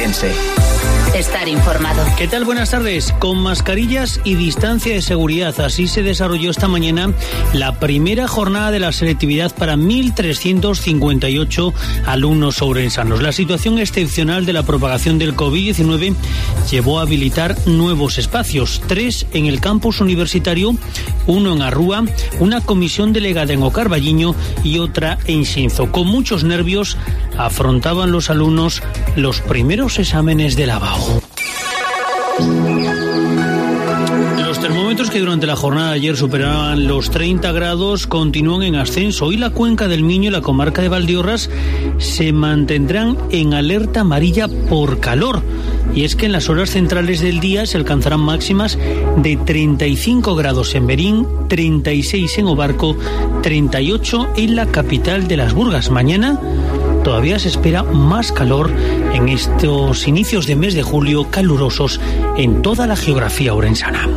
Ourense. Estar informado. ¿Qué tal? Buenas tardes. Con mascarillas y distancia de seguridad, así se desarrolló esta mañana la primera jornada de la selectividad para 1.358 alumnos ourensanos. La situación excepcional de la propagación del COVID-19 llevó a habilitar nuevos espacios, 3 en el campus universitario, 1 en Arrúa, una comisión delegada en Ocarballiño y otra en Xinzo. Con muchos nervios afrontaban los alumnos los primeros exámenes de lavado. Los termómetros, que durante la jornada de ayer superaban los 30 grados, continúan en ascenso. Hoy la cuenca del Miño y la comarca de Valdeorras se mantendrán en alerta amarilla por calor. Y es que en las horas centrales del día se alcanzarán máximas de 35 grados en Berín, 36 en Obarco, 38 en la capital de las Burgas. Mañana todavía se espera más calor en estos inicios de mes de julio, calurosos en toda la geografía ourensana.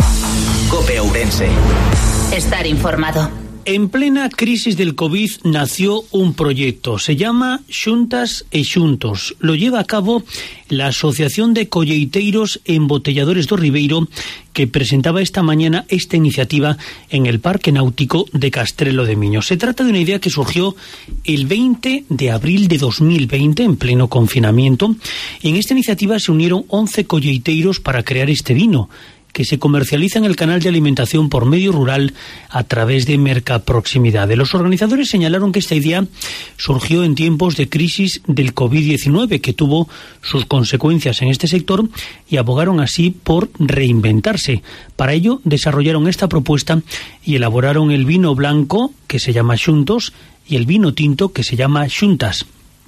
COPE Ourense. Estar informado. En plena crisis del COVID nació un proyecto, se llama Xuntas e Xuntos. Lo lleva a cabo la Asociación de Colleiteiros e Embotelladores do Ribeiro, que presentaba esta mañana esta iniciativa en el Parque Náutico de Castrelo de Miño. Se trata de una idea que surgió el 20 de abril de 2020, en pleno confinamiento. En esta iniciativa se unieron 11 colleiteiros para crear este vino, que se comercializa en el canal de alimentación por medio rural a través de Mercaproximidade. Los organizadores señalaron que esta idea surgió en tiempos de crisis del COVID-19, que tuvo sus consecuencias en este sector, y abogaron así por reinventarse. Para ello desarrollaron esta propuesta y elaboraron el vino blanco, que se llama Xuntos, y el vino tinto, que se llama Xuntas.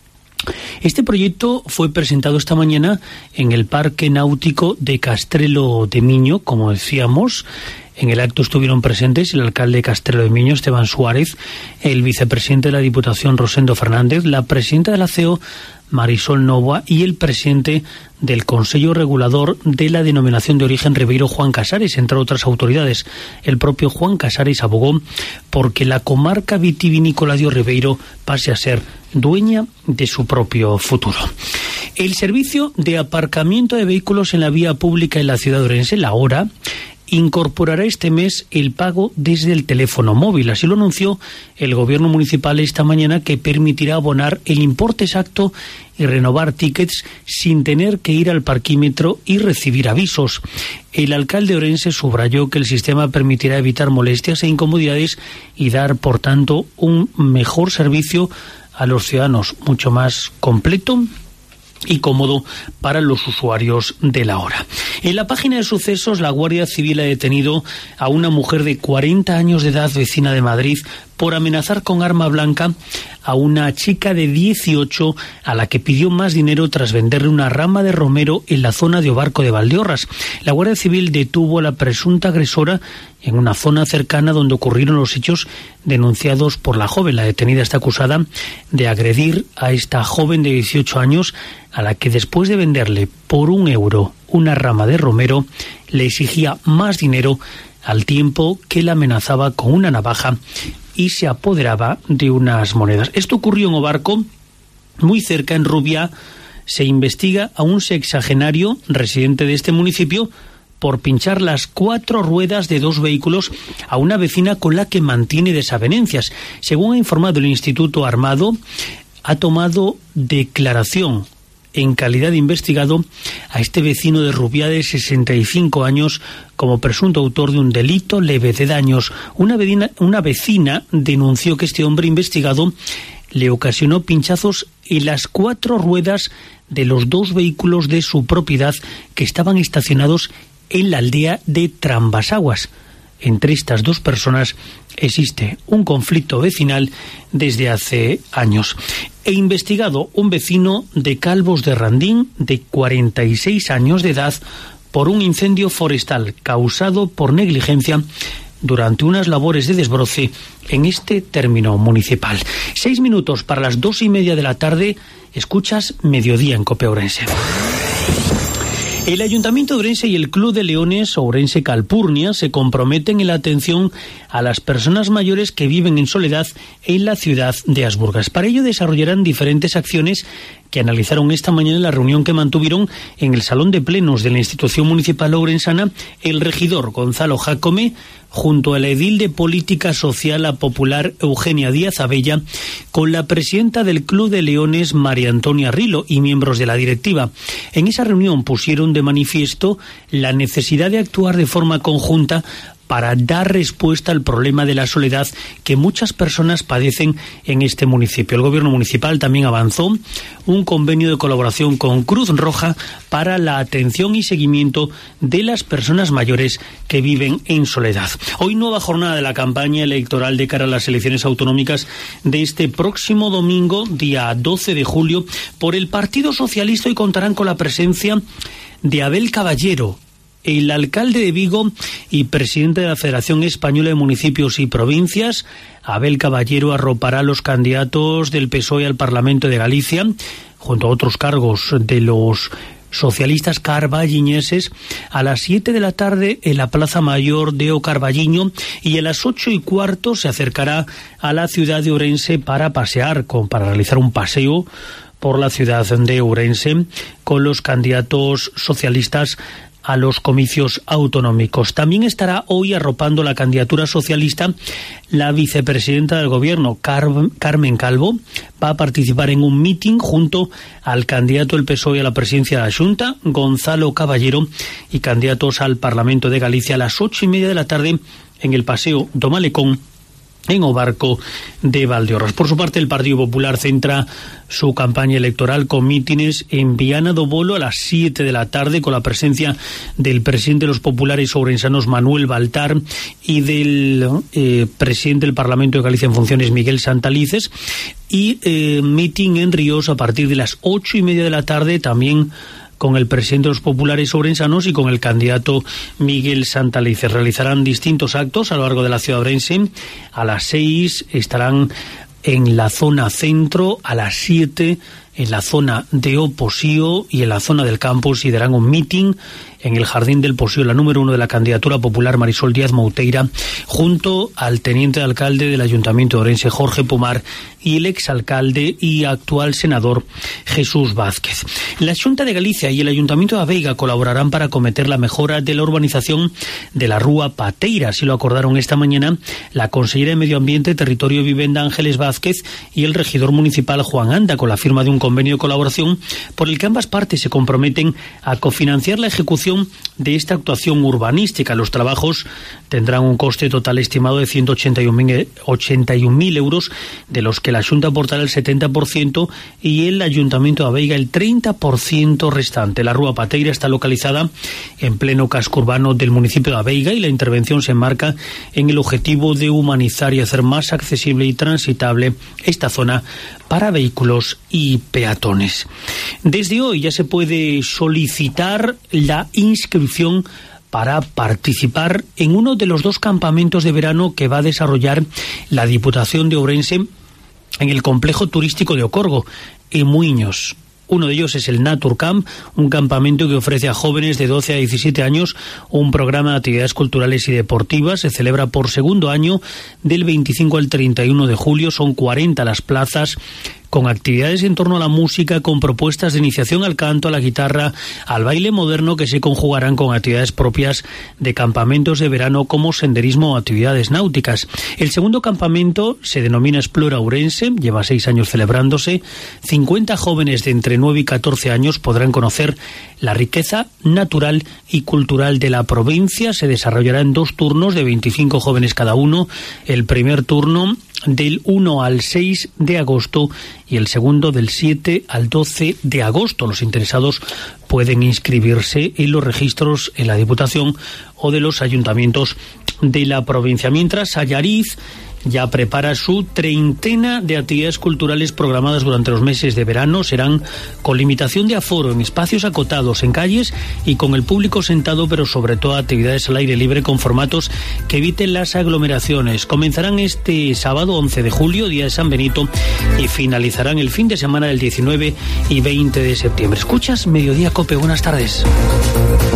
Este proyecto fue presentado esta mañana en el Parque Náutico de Castrelo de Miño, como decíamos. En el acto estuvieron presentes el alcalde de Castrelo de Miño, Esteban Suárez, el vicepresidente de la Diputación, Rosendo Fernández, la presidenta de la CEO, Marisol Novoa, y el presidente del Consejo Regulador de la Denominación de Origen Ribeiro, Juan Casares, entre otras autoridades. El propio Juan Casares abogó porque la comarca vitivinícola de Ribeiro pase a ser dueña de su propio futuro. El servicio de aparcamiento de vehículos en la vía pública en la ciudad de Ourense, la HORA, incorporará este mes el pago desde el teléfono móvil. Así lo anunció el gobierno municipal esta mañana, que permitirá abonar el importe exacto y renovar tickets sin tener que ir al parquímetro y recibir avisos. El alcalde de Ourense subrayó que el sistema permitirá evitar molestias e incomodidades y dar, por tanto, un mejor servicio a los ciudadanos, mucho más completo y cómodo para los usuarios de la hora. En la página de sucesos, la Guardia Civil ha detenido a una mujer de 40 años de edad, vecina de Madrid, por amenazar con arma blanca a una chica de 18 a la que pidió más dinero tras venderle una rama de romero en la zona de Obarco de Valdeorras. La Guardia Civil detuvo a la presunta agresora en una zona cercana donde ocurrieron los hechos denunciados por la joven. La detenida está acusada de agredir a esta joven de 18 años, a la que después de venderle por €1 una rama de romero, le exigía más dinero, al tiempo que la amenazaba con una navaja y se apoderaba de unas monedas. Esto ocurrió en Obarco, muy cerca, en Rubia. Se investiga a un sexagenario residente de este municipio por pinchar las 4 ruedas de 2 vehículos a una vecina con la que mantiene desavenencias. Según ha informado el Instituto Armado, ha tomado declaración en calidad de investigado a este vecino de Rubia de 65 años como presunto autor de un delito leve de daños. Una vecina denunció que este hombre investigado le ocasionó pinchazos en las 4 ruedas de los 2 vehículos de su propiedad que estaban estacionados en la aldea de Trambasaguas. Entre estas 2 personas existe un conflicto vecinal desde hace años. He investigado un vecino de Calvos de Randín, de 46 años de edad, por un incendio forestal causado por negligencia durante unas labores de desbroce en este término municipal. 6 minutos para las 2:30 de la tarde. Escuchas Mediodía en COPE Ourense. El Ayuntamiento de Ourense y el Club de Leones Ourense Calpurnia se comprometen en la atención a las personas mayores que viven en soledad en la ciudad de As Burgas. Para ello desarrollarán diferentes acciones que analizaron esta mañana en la reunión que mantuvieron en el Salón de Plenos de la Institución Municipal Ourensana el regidor Gonzalo Jácome, junto a la edil de Política Social la Popular Eugenia Díaz Abella, con la presidenta del Club de Leones María Antonia Rilo y miembros de la directiva. En esa reunión pusieron de manifiesto la necesidad de actuar de forma conjunta para dar respuesta al problema de la soledad que muchas personas padecen en este municipio. El gobierno municipal también avanzó un convenio de colaboración con Cruz Roja para la atención y seguimiento de las personas mayores que viven en soledad. Hoy nueva jornada de la campaña electoral de cara a las elecciones autonómicas de este próximo domingo, día 12 de julio, por el Partido Socialista, y contarán con la presencia de Abel Caballero, el alcalde de Vigo y presidente de la Federación Española de Municipios y Provincias. Abel Caballero arropará a los candidatos del PSOE al Parlamento de Galicia, junto a otros cargos de los socialistas carballiñeses, a las 7 de la tarde en la Plaza Mayor de O Carballiño, y a las 8:15 se acercará a la ciudad de Ourense para para realizar un paseo por la ciudad de Ourense con los candidatos socialistas a los comicios autonómicos. También estará hoy arropando la candidatura socialista la vicepresidenta del gobierno, Carmen Calvo. Va a participar en un mitin junto al candidato del PSOE a la presidencia de la Xunta, Gonzalo Caballero, y candidatos al Parlamento de Galicia a las 8:30 de la tarde en el Paseo do Malecón, en O Barco de Valdeorras. Por su parte, el Partido Popular centra su campaña electoral con mítines en Viana do Bolo a las 7 de la tarde, con la presencia del presidente de los populares ourensanos, Manuel Baltar, y del presidente del Parlamento de Galicia en funciones, Miguel Santalices, y mitin en Ríos a partir de las 8:30 de la tarde, también con el presidente de los populares ourensanos y con el candidato Miguel Santalices. Realizarán distintos actos a lo largo de la ciudad de Ourense. A las 6 estarán en la zona centro, a las 7 en la zona de O Posío, y en la zona del campus y darán un mitin en el Jardín del Posío, la número 1 de la candidatura popular, Marisol Díaz Mouteira, junto al teniente alcalde del Ayuntamiento de Ourense, Jorge Pomar, y el exalcalde y actual senador, Jesús Vázquez. La Xunta de Galicia y el Ayuntamiento de Aveiga colaborarán para acometer la mejora de la urbanización de la Rúa Pateira. Así lo acordaron esta mañana la consellera de Medio Ambiente, Territorio y Vivenda, Ángeles Vázquez, y el regidor municipal, Juan Anda, con la firma de un convenio de colaboración por el que ambas partes se comprometen a cofinanciar la ejecución de esta actuación urbanística. Los trabajos tendrán un coste total estimado de 181.000 euros, de los que la Xunta aportará el 70% y el Ayuntamiento de Aveiga el 30% restante. La Rúa Pateira está localizada en pleno casco urbano del municipio de Aveiga, y la intervención se enmarca en el objetivo de humanizar y hacer más accesible y transitable esta zona para vehículos y peatones. Desde hoy ya se puede solicitar la inscripción para participar en uno de los 2 campamentos de verano que va a desarrollar la Diputación de Ourense en el complejo turístico de Ocorgo, en Muiños. Uno de ellos es el Naturcamp, un campamento que ofrece a jóvenes de 12 a 17 años un programa de actividades culturales y deportivas. Se celebra por segundo año, del 25 al 31 de julio. Son 40 las plazas, con actividades en torno a la música, con propuestas de iniciación al canto, a la guitarra, al baile moderno, que se conjugarán con actividades propias de campamentos de verano como senderismo o actividades náuticas. El segundo campamento se denomina Explora Ourense, lleva 6 años celebrándose. 50 jóvenes de entre 9 y 14 años podrán conocer la riqueza natural y cultural de la provincia. Se desarrollará en 2 turnos de 25 jóvenes cada uno. El primer turno del 1 al 6 de agosto y el segundo del 7 al 12 de agosto. Los interesados pueden inscribirse en los registros en la Diputación o de los ayuntamientos de la provincia. Mientras, Allariz ya prepara su 30 de actividades culturales programadas durante los meses de verano. Serán con limitación de aforo, en espacios acotados, en calles y con el público sentado, pero sobre todo actividades al aire libre con formatos que eviten las aglomeraciones. Comenzarán este sábado 11 de julio, día de San Benito, y finalizarán el fin de semana del 19 y 20 de septiembre. Escuchas Mediodía Cope, buenas tardes.